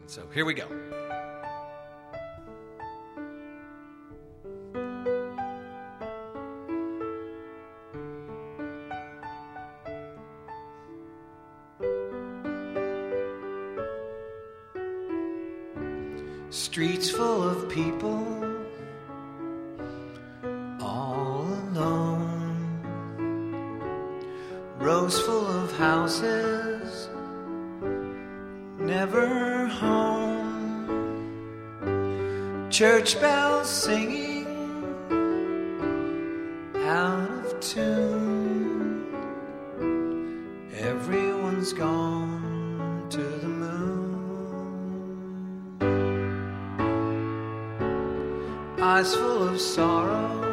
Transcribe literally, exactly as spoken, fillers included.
So here we go. Streets full of people, all alone. Rows full of houses, never home. Church bells singing out of tune. Everyone's gone to the moon. Eyes full of sorrow,